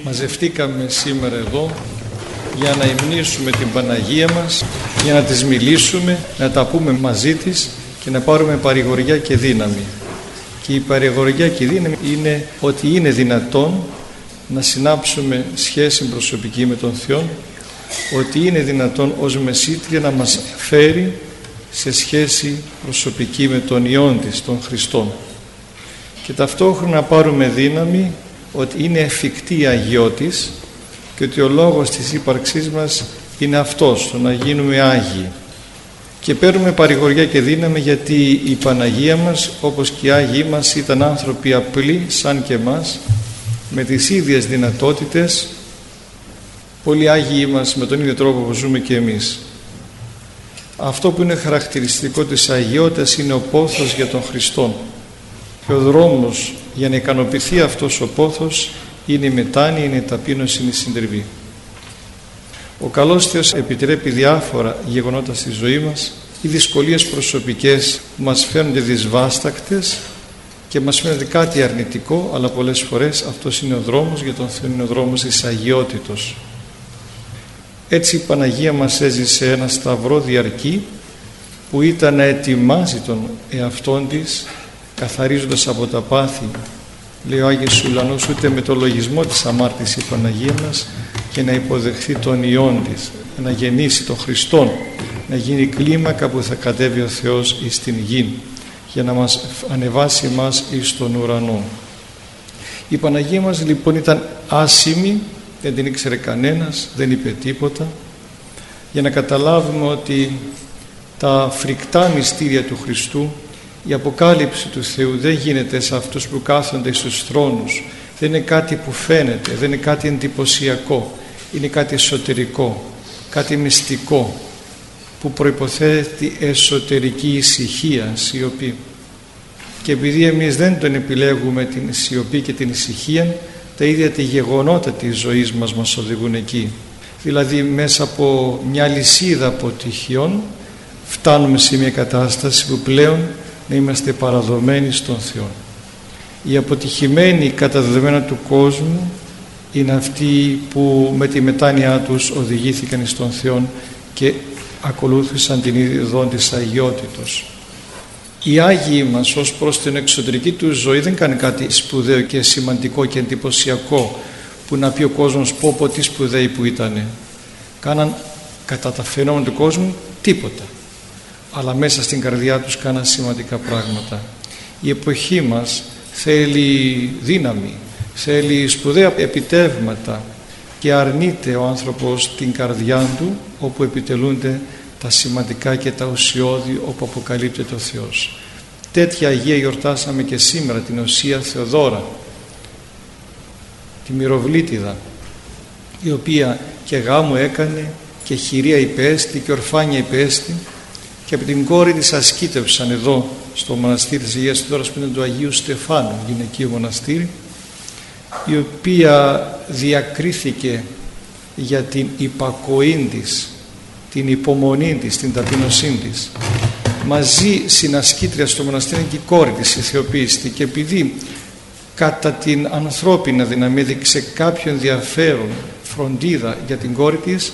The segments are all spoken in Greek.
Μαζευτήκαμε σήμερα εδώ για να υμνήσουμε την Παναγία μας, για να της μιλήσουμε, να τα πούμε μαζί της και να πάρουμε παρηγοριά και δύναμη. Και η παρηγοριά και η δύναμη είναι ότι είναι δυνατόν να συνάψουμε σχέση προσωπική με τον Θεό, ότι είναι δυνατόν ως μεσήτρια να μας φέρει σε σχέση προσωπική με τον Υιόν της, τον Χριστόν, και ταυτόχρονα να πάρουμε δύναμη ότι είναι εφικτή η αγιώτης και ότι ο λόγος της ύπαρξής μας είναι αυτός, το να γίνουμε Άγιοι. Και παίρνουμε παρηγοριά και δύναμη γιατί η Παναγία μας, όπως και οι Άγιοι μας, ήταν άνθρωποι απλοί σαν και εμάς, με τις ίδιες δυνατότητες. Πολλοί Άγιοι μας με τον ίδιο τρόπο που ζούμε και εμείς. Αυτό που είναι χαρακτηριστικό της αγιότητας είναι ο πόθος για τον Χριστό, και ο δρόμος για να ικανοποιηθεί αυτός ο πόθος είναι η μετάνοια, είναι η ταπείνωση, είναι η συντριβή. Ο καλός Θεός επιτρέπει διάφορα γεγονότα στη ζωή μας ή δυσκολίες προσωπικές που μας φαίνονται δυσβάστακτες και μας φαίνεται κάτι αρνητικό, αλλά πολλές φορές αυτός είναι ο δρόμος για τον Θεό, είναι ο δρόμος της αγιότητος. Έτσι η Παναγία μας έζησε ένα σταυρό διαρκή που ήταν να ετοιμάζει τον εαυτόν της, καθαρίζοντας από τα πάθη, λέει ο Άγιος Ουλανός, ούτε με το λογισμό της αμάρτης η Παναγία μας, και να υποδεχθεί τον Υιόν της, να γεννήσει τον Χριστόν, να γίνει κλίμακα που θα κατέβει ο Θεός εις την γη για να μας ανεβάσει εμάς εις τον ουρανό. Η Παναγία μας λοιπόν ήταν άσημη, δεν την ήξερε κανένας, δεν είπε τίποτα, για να καταλάβουμε ότι τα φρικτά μυστήρια του Χριστού, η αποκάλυψη του Θεού δεν γίνεται σε αυτούς που κάθονται στους θρόνους, δεν είναι κάτι που φαίνεται, δεν είναι κάτι εντυπωσιακό, είναι κάτι εσωτερικό, κάτι μυστικό που προϋποθέτει εσωτερική ησυχία, σιωπή. Και επειδή εμείς δεν τον επιλέγουμε την σιωπή και την ησυχία, τα ίδια τη γεγονότα της ζωής μας οδηγούν εκεί. Δηλαδή μέσα από μια λυσίδα αποτυχιών φτάνουμε σε μια κατάσταση που πλέον να είμαστε παραδομένοι στον Θεό. Οι αποτυχημένοι κατά δεδομένα του κόσμου είναι αυτοί που με τη μετάνοιά τους οδηγήθηκαν στον Θεό και ακολούθησαν την οδό της αγιότητος. Οι Άγιοι μας ως προς την εξωτερική του ζωή δεν κάνει κάτι σπουδαίο και σημαντικό και εντυπωσιακό που να πει ο κόσμος πω τι σπουδαίοι που ήτανε. Κάναν κατά τα φαινόμενα του κόσμου τίποτα, αλλά μέσα στην καρδιά τους κάναν σημαντικά πράγματα. Η εποχή μας θέλει δύναμη, θέλει σπουδαία επιτεύγματα και αρνείται ο άνθρωπος την καρδιά του όπου επιτελούνται τα σημαντικά και τα ουσιώδη, όπου αποκαλύπτεται ο Θεός. Τέτοια Αγία γιορτάσαμε και σήμερα, την Οσία Θεοδώρα, τη Μυροβλήτηδα, η οποία και γάμο έκανε και χειρία υπέστη και ορφάνια υπέστη, και από την κόρη της ασκήτευσαν εδώ στο μοναστήρι της Αγίας Θεοδόρας που είναι του Αγίου Στεφάνου, γυναικείο μοναστήρι, η οποία διακρίθηκε για την υπακοή της, την υπομονή της, την ταπεινωσή της. Μαζί συνασκήτρια στο μοναστήρι και η κόρη της, η Θεοπίστη, και επειδή κατά την ανθρώπινα δύναμη έδειξε κάποιο ενδιαφέρον, φροντίδα για την κόρη της,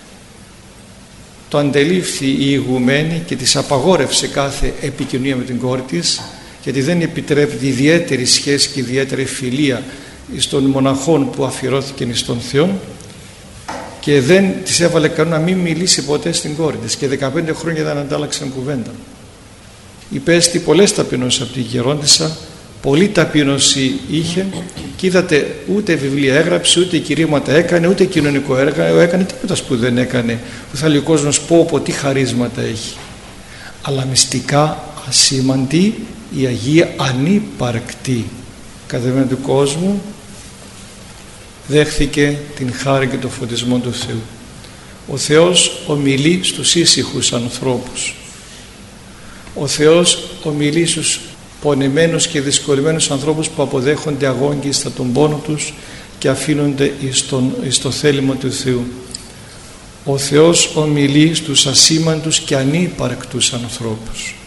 το αντελήφθη η ηγουμένη και της απαγόρευσε κάθε επικοινωνία με την κόρη της, γιατί δεν επιτρέπεται ιδιαίτερη σχέση και ιδιαίτερη φιλία των μοναχών που αφιερώθηκαν στον Θεό, και δεν της έβαλε κανένα να μην μιλήσει ποτέ στην κόρη της, και 15 χρόνια δεν αντάλλαξαν κουβέντα. Υπέστη πολλές ταπεινώσεις από τη γερόντισσα, πολλή ταπείνωση είχε, και είδατε ούτε βιβλία έγραψε, ούτε κηρύγματα έκανε, ούτε κοινωνικό έργο έκανε, τίποτα που δεν έκανε, που θα λέει ο κόσμος πω τι χαρίσματα έχει. Αλλά μυστικά ασήμαντη, η Αγία ανύπαρκτη κατά δεδομένα του κόσμου, δέχθηκε την χάρη και το φωτισμό του Θεού. Ο Θεός ομιλεί στους ήσυχους ανθρώπους. Ο Θεός ομιλεί στους πονεμένους και δυσκολεμένους ανθρώπους που αποδέχονται αγόγγιστα τον πόνο τους και αφήνονται εις το θέλημα του Θεού. Ο Θεός ομιλεί στους ασήμαντους και ανύπαρκτους ανθρώπους.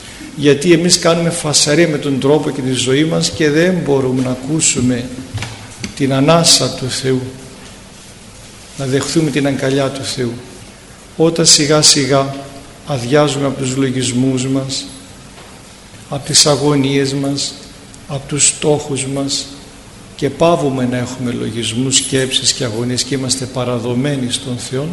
Γιατί εμείς κάνουμε φασαρία με τον τρόπο και τη ζωή μας και δεν μπορούμε να ακούσουμε την ανάσα του Θεού, να δεχθούμε την αγκαλιά του Θεού. Όταν σιγά σιγά αδειάζουμε από τους λογισμούς μας, από τις αγωνίες μας, από τους στόχους μας και πάβουμε να έχουμε λογισμούς, σκέψεις και αγωνίες και είμαστε παραδομένοι στον Θεό,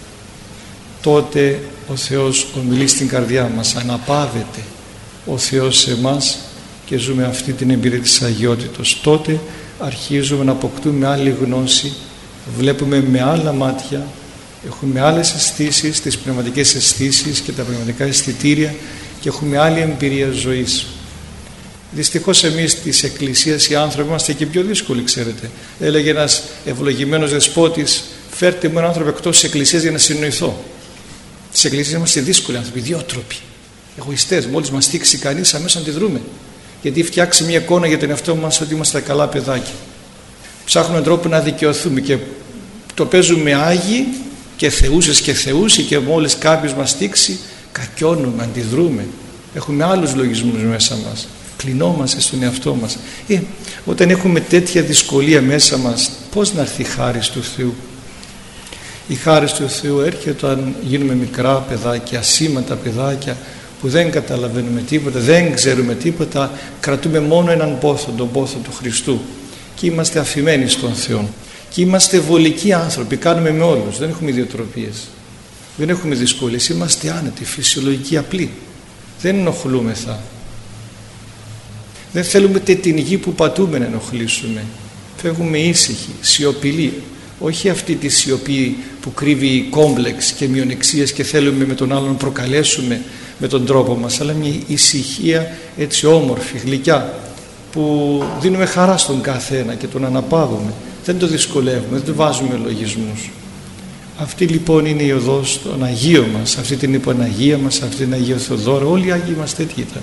τότε ο Θεός ομιλεί στην καρδιά μας, αναπαύεται ο Θεός σε εμάς και ζούμε αυτή την εμπειρία της αγιότητος. Τότε αρχίζουμε να αποκτούμε άλλη γνώση, βλέπουμε με άλλα μάτια, έχουμε άλλες αισθήσεις, τις πνευματικές αισθήσεις και τα πνευματικά αισθητήρια και έχουμε άλλη εμπειρία ζωής. Δυστυχώς εμείς της Εκκλησίας οι άνθρωποι είμαστε και πιο δύσκολοι, ξέρετε. Έλεγε ένας ευλογημένος δεσπότης, φέρτε μου έναν άνθρωπο εκτός της Εκκλησίας για να συνοηθώ. Της Εκκλησίας είμαστε δύσκολοι άνθρωποι, ιδιότροποι, εγωιστές. Μόλις μας θίξει κανείς αμέσως αντιδρούμε, γιατί φτιάξει μια εικόνα για τον εαυτό μας ότι είμαστε καλά παιδάκια. Ψάχνουμε τρόπο να δικαιωθούμε και το παίζουμε άγιοι και θεούσες και θεούσοι, και μόλις κάποιος μας θίξει κακιώνουμε, αντιδρούμε, έχουμε άλλους λογισμούς μέσα μας, κλεινόμαστε στον εαυτό μας. Όταν έχουμε τέτοια δυσκολία μέσα μας, πώς να έρθει η χάρις του Θεού? Η χάρις του Θεού έρχεται όταν γίνουμε μικρά παιδάκια, ασήμαντα παιδάκια που δεν καταλαβαίνουμε τίποτα, δεν ξέρουμε τίποτα, κρατούμε μόνο έναν πόθο, τον πόθο του Χριστού, και είμαστε αφημένοι στον Θεό και είμαστε βολικοί άνθρωποι, κάνουμε με όλους, δεν έχουμε ιδιοτροπίες, δεν έχουμε δυσκολίες, είμαστε άνετοι, φυσιολογικοί, απλοί, δεν ενοχλούμεθα, δεν θέλουμε την γη που πατούμε να ενοχλήσουμε, φεύγουμε ήσυχοι, σιωπηλοί, όχι αυτή τη σιωπή που κρύβει κόμπλεξ και μειονεξίες και θέλουμε με τον άλλον να προκαλέσουμε με τον τρόπο μας, αλλά μια ησυχία έτσι όμορφη, γλυκιά, που δίνουμε χαρά στον καθένα και τον αναπαύουμε, δεν το δυσκολεύουμε, δεν το βάζουμε λογισμούς. Αυτή λοιπόν είναι η οδός των Αγίων μας, αυτή την υποναγία μας, αυτή την Αγία Θεοδόρα, όλοι οι Άγιοι μας τέτοιοι ήταν.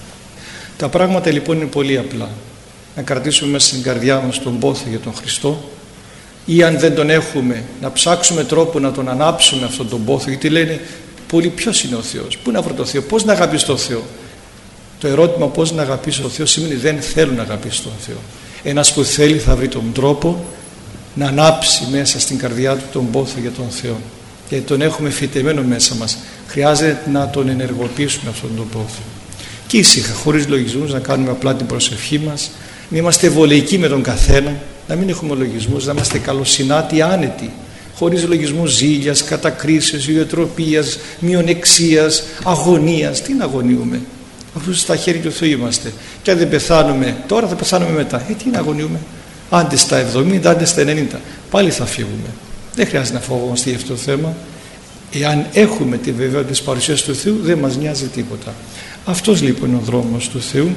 Τα πράγματα λοιπόν είναι πολύ απλά. Να κρατήσουμε μέσα στην καρδιά μας τον πόθο για τον Χριστό, ή αν δεν τον έχουμε να ψάξουμε τρόπο να τον ανάψουμε αυτόν τον πόθο, γιατί λένε πολλοί ποιος είναι ο Θεός, πού να βρω το Θεό, πώς να αγαπήσω τον Θεό? Το ερώτημα πώς να αγαπήσω τον Θεό σημαίνει δεν θέλω να αγαπήσω τον Θεό. Ένας που θέλει θα βρει τον τρόπο να ανάψει μέσα στην καρδιά του τον πόθο για τον Θεό, γιατί τον έχουμε φυτεμένο μέσα μας, χρειάζεται να τον ενεργοποιήσουμε αυτόν τον πόθο και ήσυχα, χωρίς λογισμούς, να κάνουμε απλά την προσευχή μας, να είμαστε βολεϊκοί με τον καθένα, να μην έχουμε λογισμούς, να είμαστε καλοσυνάτοι, άνετοι, χωρίς λογισμούς ζήλιας, κατακρίσεως, ιδιοτροπίας, μειονεξίας, αγωνίας. Τι να αγωνιούμε, αφού στα χέρια του Θεού είμαστε, και αν δεν πεθάνουμε τώρα θα πεθάνουμε μετά. Τι να αγωνιούμε, άντε στα 70, άντε στα 90 πάλι θα φύγουμε. Δεν χρειάζεται να φοβόμαστε για αυτό το θέμα. Εάν έχουμε τη βεβαιότητα της παρουσίας του Θεού, δεν μας νοιάζει τίποτα. Αυτός λοιπόν είναι ο δρόμος του Θεού.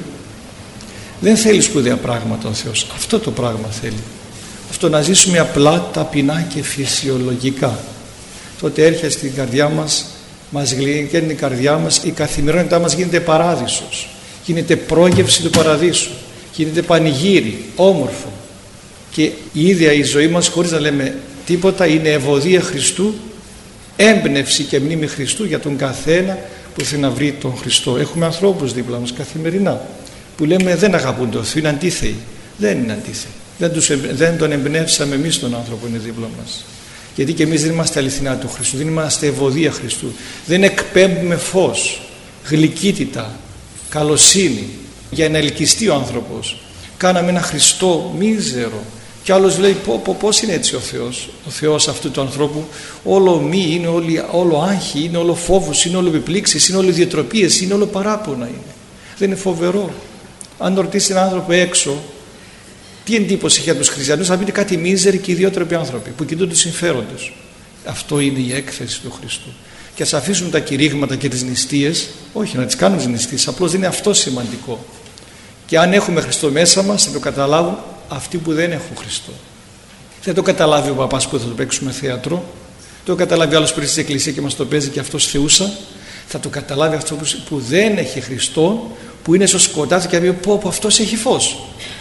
Δεν θέλει σπουδαία πράγματα ο Θεός, αυτό το πράγμα θέλει, αυτό να ζήσουμε απλά, ταπεινά και φυσιολογικά. Τότε έρχεται στην καρδιά μας, μας γλυκαίνει την καρδιά μας, η καθημερινότητά μας γίνεται παράδεισος, γίνεται πρόγευση του παραδείσου, γίνεται πανηγύρι, όμορφο, και η ίδια η ζωή μας, χωρίς να λέμε τίποτα, είναι ευωδία Χριστού, έμπνευση και μνήμη Χριστού για τον καθένα που θέλει να βρει τον Χριστό. Έχουμε ανθρώπους δίπλα μας καθημερινά που λέμε δεν αγαπούν τον Θεό, είναι αντίθεοι. Δεν είναι αντίθεοι, δεν τον εμπνεύσαμε εμείς τον άνθρωπο είναι δίπλα μας, γιατί και εμείς δεν είμαστε αληθινά του Χριστού, δεν είμαστε ευωδία Χριστού, δεν εκπέμπουμε φως, γλυκύτητα, καλοσύνη για να ελκυστεί ο άνθρωπος. Κάναμε ένα Χριστό μίζερο, και άλλος λέει πώς είναι έτσι ο Θεός? Ο Θεός αυτού του ανθρώπου όλο μη είναι, όλο άγχη είναι, όλο φόβος είναι, όλο επιπλήξεις είναι, όλο διατροπίες είναι, όλο παράπονα είναι. Δεν είναι φοβερό? Αν ρωτήσει έναν άνθρωπο έξω τι εντύπωση έχει για τους χριστιανούς, θα πείτε κάτι μίζεροι και ιδιότροποι άνθρωποι που κοιτούν τους συμφέροντες. Αυτό είναι η έκθεση του Χριστού. Και ας αφήσουμε τα κηρύγματα και τις νηστείες, όχι να τις κάνουμε τις νηστείες, απλώς δεν είναι αυτό σημαντικό. Και αν έχουμε Χριστό μέσα μας, θα το καταλάβουν αυτοί που δεν έχουν Χριστό. Δεν το καταλάβει ο παπάς που θα το παίξουμε θέατρο, το καταλάβει άλλος που είναι στην εκκλησία και μας το παίζει και αυτός θεούσα. Θα το καταλάβει αυτό που δεν έχει Χριστό, που είναι στο σκοτάδι και θα πει πω αυτός έχει φως.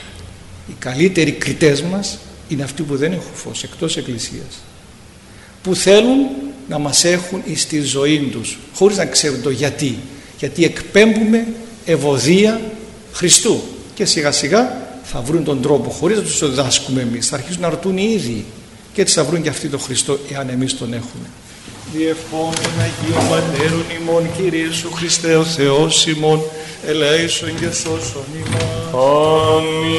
Οι καλύτεροι κριτές μας είναι αυτοί που δεν έχουν φως εκτός εκκλησίας, που θέλουν να μας έχουν στη ζωή τους χωρίς να ξέρουν το γιατί εκπέμπουμε ευωδία Χριστού, και σιγά σιγά θα βρουν τον τρόπο, χωρίς να τους το διδάσκουμε εμείς, θα αρχίσουν να ρωτούν οι ίδιοι και έτσι θα βρουν και αυτοί τον Χριστό, εάν εμείς τον έχουμε. Διευχών των Αγίων Πατέρων ημών, Κύριε Ιησού Χριστέ ο Θεός ημών, ελέησον και σώσον ημάς. Αμήν.